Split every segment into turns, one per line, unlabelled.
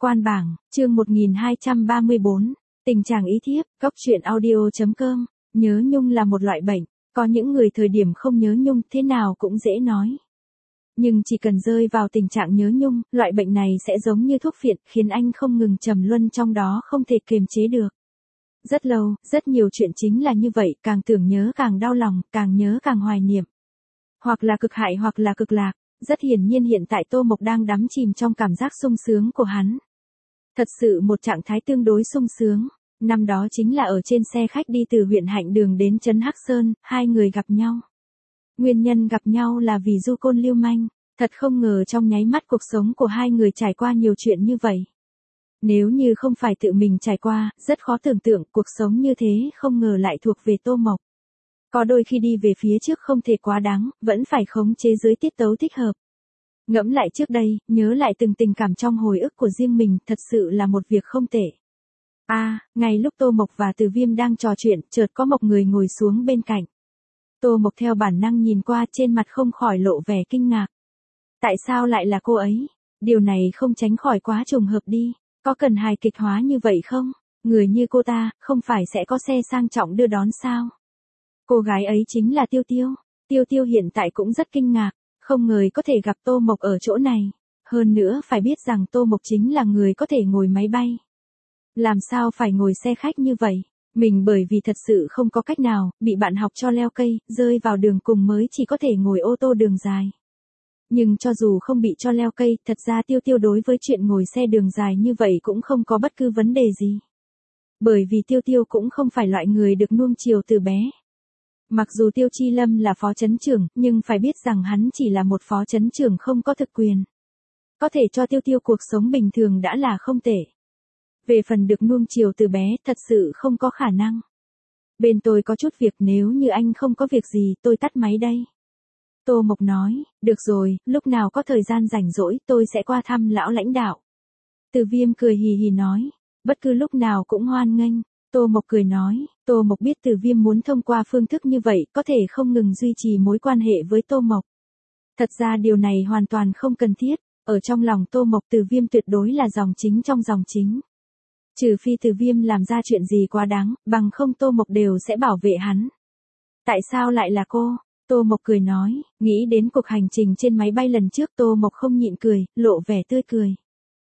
Quan bảng, chương 1234, tình trạng ý thiếp, góc truyện audio.com, nhớ nhung là một loại bệnh, có những người thời điểm không nhớ nhung thế nào cũng dễ nói. Nhưng chỉ cần rơi vào tình trạng nhớ nhung, loại bệnh này sẽ giống như thuốc phiện, khiến anh không ngừng trầm luân trong đó không thể kiềm chế được. Rất lâu, rất nhiều chuyện chính là như vậy, càng tưởng nhớ càng đau lòng, càng nhớ càng hoài niệm. Hoặc là cực hại hoặc là cực lạc. Rất hiển nhiên hiện tại Tô Mộc đang đắm chìm trong cảm giác sung sướng của hắn. Thật sự một trạng thái tương đối sung sướng. Năm đó chính là ở trên xe khách đi từ huyện Hạnh Đường đến trấn Hắc Sơn, hai người gặp nhau. Nguyên nhân gặp nhau là vì du côn lưu manh. Thật không ngờ trong nháy mắt cuộc sống của hai người trải qua nhiều chuyện như vậy. Nếu như không phải tự mình trải qua, rất khó tưởng tượng cuộc sống như thế không ngờ lại thuộc về Tô Mộc. Có đôi khi đi về phía trước không thể quá đáng, vẫn phải khống chế dưới tiết tấu thích hợp. Ngẫm lại trước đây, nhớ lại từng tình cảm trong hồi ức của riêng mình, thật sự là một việc không tệ. Ngay lúc Tô Mộc và Từ Viêm đang trò chuyện, chợt có một người ngồi xuống bên cạnh. Tô Mộc theo bản năng nhìn qua, trên mặt không khỏi lộ vẻ kinh ngạc. Tại sao lại là cô ấy? Điều này không tránh khỏi quá trùng hợp đi. Có cần hài kịch hóa như vậy không? Người như cô ta, không phải sẽ có xe sang trọng đưa đón sao? Cô gái ấy chính là Tiêu Tiêu. Tiêu Tiêu hiện tại cũng rất kinh ngạc, không ngờ có thể gặp Tô Mộc ở chỗ này. Hơn nữa phải biết rằng Tô Mộc chính là người có thể ngồi máy bay. Làm sao phải ngồi xe khách như vậy? Mình bởi vì thật sự không có cách nào, bị bạn học cho leo cây, rơi vào đường cùng mới chỉ có thể ngồi ô tô đường dài. Nhưng cho dù không bị cho leo cây, thật ra Tiêu Tiêu đối với chuyện ngồi xe đường dài như vậy cũng không có bất cứ vấn đề gì. Bởi vì Tiêu Tiêu cũng không phải loại người được nuông chiều từ bé. Mặc dù Tiêu Chi Lâm là phó trấn trưởng, nhưng phải biết rằng hắn chỉ là một phó trấn trưởng không có thực quyền. Có thể cho Tiêu Tiêu cuộc sống bình thường đã là không tệ. Về phần được nuông chiều từ bé, thật sự không có khả năng. Bên tôi có chút việc, nếu như anh không có việc gì, tôi tắt máy đây. Tô Mộc nói, được rồi, lúc nào có thời gian rảnh rỗi, tôi sẽ qua thăm lão lãnh đạo. Từ Viêm cười hì hì nói, bất cứ lúc nào cũng hoan nghênh. Tô Mộc cười nói, Tô Mộc biết Từ Viêm muốn thông qua phương thức như vậy, có thể không ngừng duy trì mối quan hệ với Tô Mộc. Thật ra điều này hoàn toàn không cần thiết, ở trong lòng Tô Mộc Từ Viêm tuyệt đối là dòng chính trong dòng chính. Trừ phi Từ Viêm làm ra chuyện gì quá đáng, bằng không Tô Mộc đều sẽ bảo vệ hắn. Tại sao lại là cô? Tô Mộc cười nói, nghĩ đến cuộc hành trình trên máy bay lần trước Tô Mộc không nhịn cười, lộ vẻ tươi cười.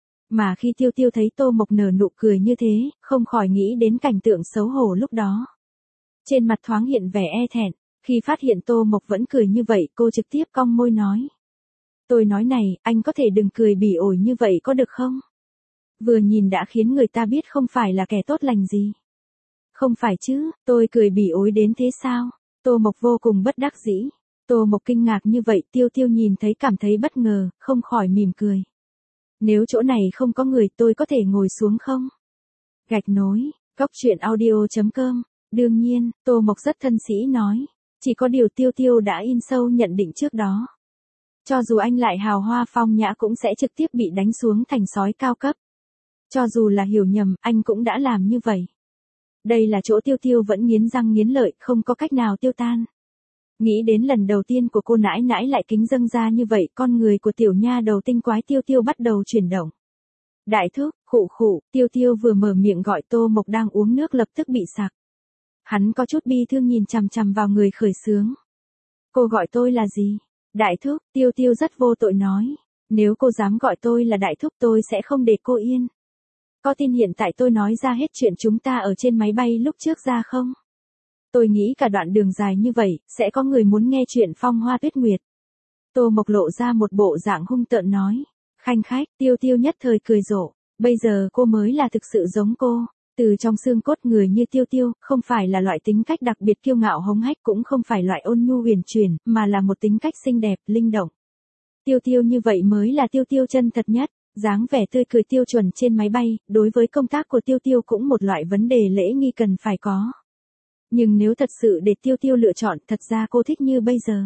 Mà khi Tiêu Tiêu thấy Tô Mộc nở nụ cười như thế, không khỏi nghĩ đến cảnh tượng xấu hổ lúc đó. Trên mặt thoáng hiện vẻ e thẹn, khi phát hiện Tô Mộc vẫn cười như vậy, cô trực tiếp cong môi nói. Tôi nói này, anh có thể đừng cười bỉ ổi như vậy có được không? Vừa nhìn đã khiến người ta biết không phải là kẻ tốt lành gì. Không phải chứ, tôi cười bỉ ổi đến thế sao? Tô Mộc vô cùng bất đắc dĩ. Tô Mộc kinh ngạc như vậy, Tiêu Tiêu nhìn thấy cảm thấy bất ngờ, không khỏi mỉm cười. Nếu chỗ này không có người tôi có thể ngồi xuống không? Gạch nối, góc truyện audio.com. Đương nhiên, Tô Mộc rất thân sĩ nói. Chỉ có điều Tiêu Tiêu đã in sâu nhận định trước đó. Cho dù anh lại hào hoa phong nhã cũng sẽ trực tiếp bị đánh xuống thành sói cao cấp. Cho dù là hiểu nhầm, anh cũng đã làm như vậy. Đây là chỗ Tiêu Tiêu vẫn nghiến răng nghiến lợi, không có cách nào tiêu tan. Nghĩ đến lần đầu tiên của cô nãi nãi lại kính dâng ra như vậy, con người của tiểu nha đầu tinh quái Tiêu Tiêu bắt đầu chuyển động. Đại thúc, khụ khụ, Tiêu Tiêu vừa mở miệng gọi Tô Mộc đang uống nước lập tức bị sặc. Hắn có chút bi thương nhìn chằm chằm vào người khởi xướng. Cô gọi tôi là gì? Đại thúc, Tiêu Tiêu rất vô tội nói. Nếu cô dám gọi tôi là đại thúc tôi sẽ không để cô yên. Có tin hiện tại tôi nói ra hết chuyện chúng ta ở trên máy bay lúc trước ra không? Tôi nghĩ cả đoạn đường dài như vậy, sẽ có người muốn nghe chuyện phong hoa tuyết nguyệt. Tô Mộc lộ ra một bộ dạng hung tợn nói. Khanh khách, Tiêu Tiêu nhất thời cười rộ. Bây giờ cô mới là thực sự giống cô. Từ trong xương cốt người như Tiêu Tiêu, không phải là loại tính cách đặc biệt kiêu ngạo hống hách, cũng không phải loại ôn nhu huyền chuyển, mà là một tính cách xinh đẹp, linh động. Tiêu Tiêu như vậy mới là Tiêu Tiêu chân thật nhất. Dáng vẻ tươi cười tiêu chuẩn trên máy bay, đối với công tác của Tiêu Tiêu cũng một loại vấn đề lễ nghi cần phải có. Nhưng nếu thật sự để Tiêu Tiêu lựa chọn, thật ra cô thích như bây giờ.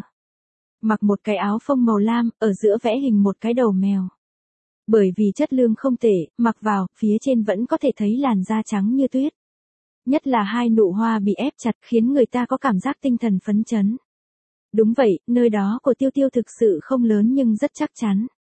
Mặc một cái áo phông màu lam, ở giữa vẽ hình một cái đầu mèo. Bởi vì chất lượng không tệ, mặc vào, phía trên vẫn có thể thấy làn da trắng như tuyết. Nhất là hai nụ hoa bị ép chặt khiến người ta có cảm giác tinh thần phấn chấn. Đúng vậy, nơi đó của Tiêu Tiêu thực sự không lớn nhưng rất chắc chắn.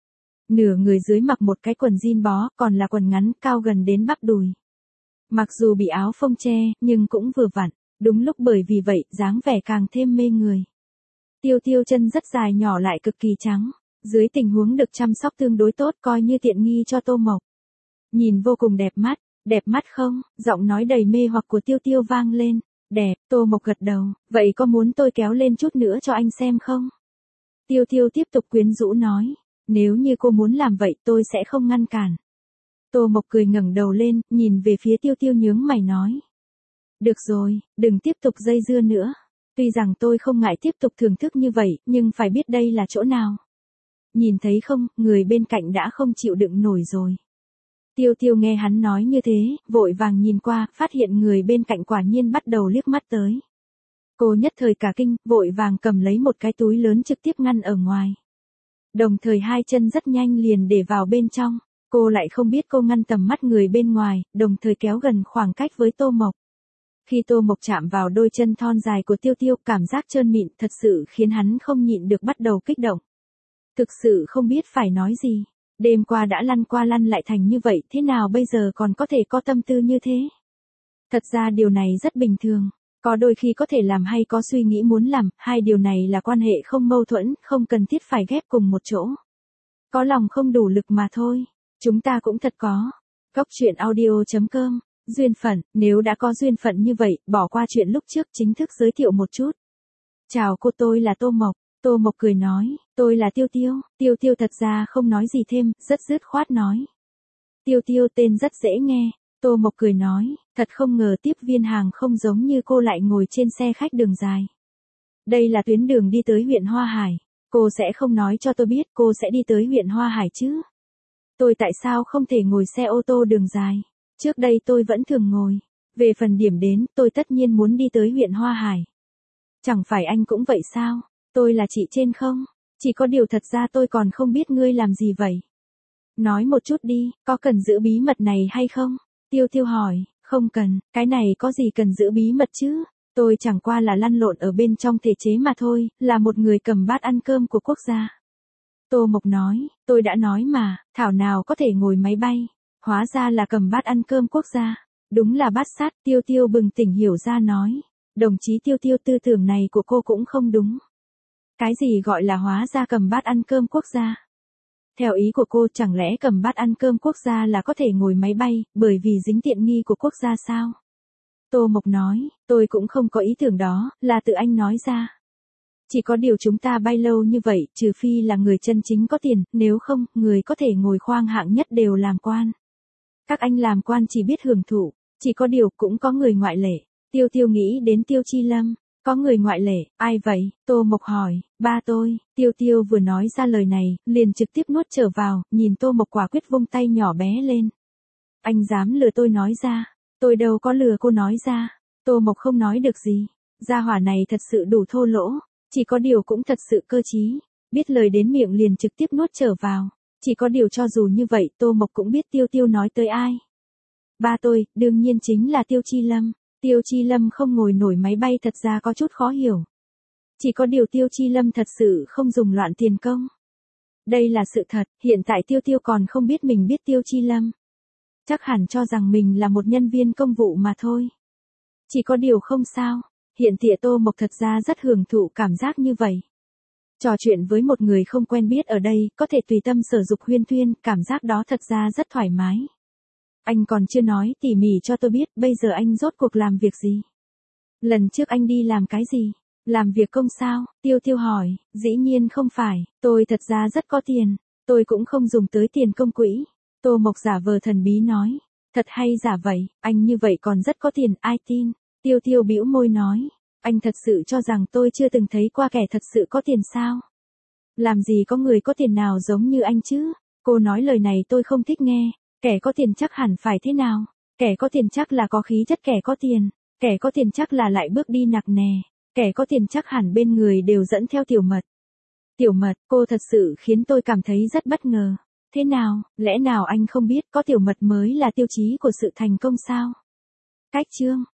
Nửa người dưới mặc một cái quần jean bó, còn là quần ngắn cao gần đến bắp đùi. Mặc dù bị áo phông che, nhưng cũng vừa vặn, đúng lúc bởi vì vậy, dáng vẻ càng thêm mê người. Tiêu Tiêu chân rất dài nhỏ lại cực kỳ trắng, dưới tình huống được chăm sóc tương đối tốt coi như tiện nghi cho Tô Mộc. Nhìn vô cùng đẹp mắt không? Giọng nói đầy mê hoặc của Tiêu Tiêu vang lên. Đẹp, Tô Mộc gật đầu, vậy có muốn tôi kéo lên chút nữa cho anh xem không? Tiêu Tiêu tiếp tục quyến rũ nói, nếu như cô muốn làm vậy tôi sẽ không ngăn cản. Tô Mộc cười ngẩng đầu lên, nhìn về phía Tiêu Tiêu nhướng mày nói. Được rồi, đừng tiếp tục dây dưa nữa. Tuy rằng tôi không ngại tiếp tục thưởng thức như vậy, nhưng phải biết đây là chỗ nào. Nhìn thấy không, người bên cạnh đã không chịu đựng nổi rồi. Tiêu Tiêu nghe hắn nói như thế, vội vàng nhìn qua, phát hiện người bên cạnh quả nhiên bắt đầu liếc mắt tới. Cô nhất thời cả kinh, vội vàng cầm lấy một cái túi lớn trực tiếp ngăn ở ngoài. Đồng thời hai chân rất nhanh liền để vào bên trong, cô lại không biết cô ngăn tầm mắt người bên ngoài, đồng thời kéo gần khoảng cách với Tô Mộc. Khi Tô Mộc chạm vào đôi chân thon dài của Tiêu Tiêu, cảm giác trơn mịn thật sự khiến hắn không nhịn được bắt đầu kích động. Thực sự không biết phải nói gì. Đêm qua đã lăn qua lăn lại thành như vậy, thế nào bây giờ còn có thể có tâm tư như thế? Thật ra điều này rất bình thường. Có đôi khi có thể làm hay có suy nghĩ muốn làm, hai điều này là quan hệ không mâu thuẫn, không cần thiết phải ghép cùng một chỗ. Có lòng không đủ lực mà thôi. Chúng ta cũng thật có. Góc truyện audio.com. Duyên phận, nếu đã có duyên phận như vậy, bỏ qua chuyện lúc trước chính thức giới thiệu một chút. Chào cô, tôi là Tô Mộc. Tô Mộc cười nói, tôi là Tiêu Tiêu. Tiêu Tiêu thật ra không nói gì thêm, rất dứt khoát nói. Tiêu Tiêu tên rất dễ nghe. Tô Mộc cười nói, thật không ngờ tiếp viên hàng không giống như cô lại ngồi trên xe khách đường dài. Đây là tuyến đường đi tới huyện Hoa Hải. Cô sẽ không nói cho tôi biết cô sẽ đi tới huyện Hoa Hải chứ? Tôi tại sao không thể ngồi xe ô tô đường dài? Trước đây tôi vẫn thường ngồi. Về phần điểm đến, tôi tất nhiên muốn đi tới huyện Hoa Hải. Chẳng phải anh cũng vậy sao? Tôi là chị trên không? Chỉ có điều thật ra tôi còn không biết ngươi làm gì vậy. Nói một chút đi, có cần giữ bí mật này hay không? Tiêu Tiêu hỏi, không cần, cái này có gì cần giữ bí mật chứ? Tôi chẳng qua là lăn lộn ở bên trong thể chế mà thôi, là một người cầm bát ăn cơm của quốc gia. Tô Mộc nói, tôi đã nói mà, thảo nào có thể ngồi máy bay. Hóa ra là cầm bát ăn cơm quốc gia. Đúng là bát sát. Tiêu Tiêu bừng tỉnh hiểu ra nói. Đồng chí Tiêu Tiêu, tư tưởng này của cô cũng không đúng. Cái gì gọi là hóa ra cầm bát ăn cơm quốc gia? Theo ý của cô, chẳng lẽ cầm bát ăn cơm quốc gia là có thể ngồi máy bay, bởi vì dính tiện nghi của quốc gia sao? Tô Mộc nói, tôi cũng không có ý tưởng đó, là tự anh nói ra. Chỉ có điều chúng ta bay lâu như vậy, trừ phi là người chân chính có tiền, nếu không, người có thể ngồi khoang hạng nhất đều làm quan. Các anh làm quan chỉ biết hưởng thụ, chỉ có điều cũng có người ngoại lệ. Tiêu Tiêu nghĩ đến Tiêu Chi Lâm, có người ngoại lệ, ai vậy? Tô Mộc hỏi, ba tôi. Tiêu Tiêu vừa nói ra lời này, liền trực tiếp nuốt trở vào, nhìn Tô Mộc quả quyết vung tay nhỏ bé lên. Anh dám lừa tôi nói ra, tôi đâu có lừa cô nói ra. Tô Mộc không nói được gì, gia hỏa này thật sự đủ thô lỗ, chỉ có điều cũng thật sự cơ trí, biết lời đến miệng liền trực tiếp nuốt trở vào. Chỉ có điều cho dù như vậy, Tô Mộc cũng biết Tiêu Tiêu nói tới ai. Ba tôi, đương nhiên chính là Tiêu Chi Lâm. Tiêu Chi Lâm không ngồi nổi máy bay thật ra có chút khó hiểu. Chỉ có điều Tiêu Chi Lâm thật sự không dùng loạn tiền công. Đây là sự thật, hiện tại Tiêu Tiêu còn không biết mình biết Tiêu Chi Lâm. Chắc hẳn cho rằng mình là một nhân viên công vụ mà thôi. Chỉ có điều không sao, hiện tại Tô Mộc thật ra rất hưởng thụ cảm giác như vậy. Trò chuyện với một người không quen biết ở đây, có thể tùy tâm sở dục huyên thuyên, cảm giác đó thật ra rất thoải mái. Anh còn chưa nói tỉ mỉ cho tôi biết, bây giờ anh rốt cuộc làm việc gì? Lần trước anh đi làm cái gì? Làm việc công sao? Tiêu Tiêu hỏi, dĩ nhiên không phải, tôi thật ra rất có tiền, tôi cũng không dùng tới tiền công quỹ. Tô Mộc giả vờ thần bí nói, thật hay giả vậy, anh như vậy còn rất có tiền, ai tin? Tiêu Tiêu bĩu môi nói, anh thật sự cho rằng tôi chưa từng thấy qua kẻ thật sự có tiền sao? Làm gì có người có tiền nào giống như anh chứ? Cô nói lời này tôi không thích nghe, kẻ có tiền chắc hẳn phải thế nào? Kẻ có tiền chắc là có khí chất kẻ có tiền, kẻ có tiền chắc là lại bước đi nặc nè, kẻ có tiền chắc hẳn bên người đều dẫn theo tiểu mật. Tiểu mật, cô thật sự khiến tôi cảm thấy rất bất ngờ. Thế nào, lẽ nào anh không biết có tiểu mật mới là tiêu chí của sự thành công sao? Cách chương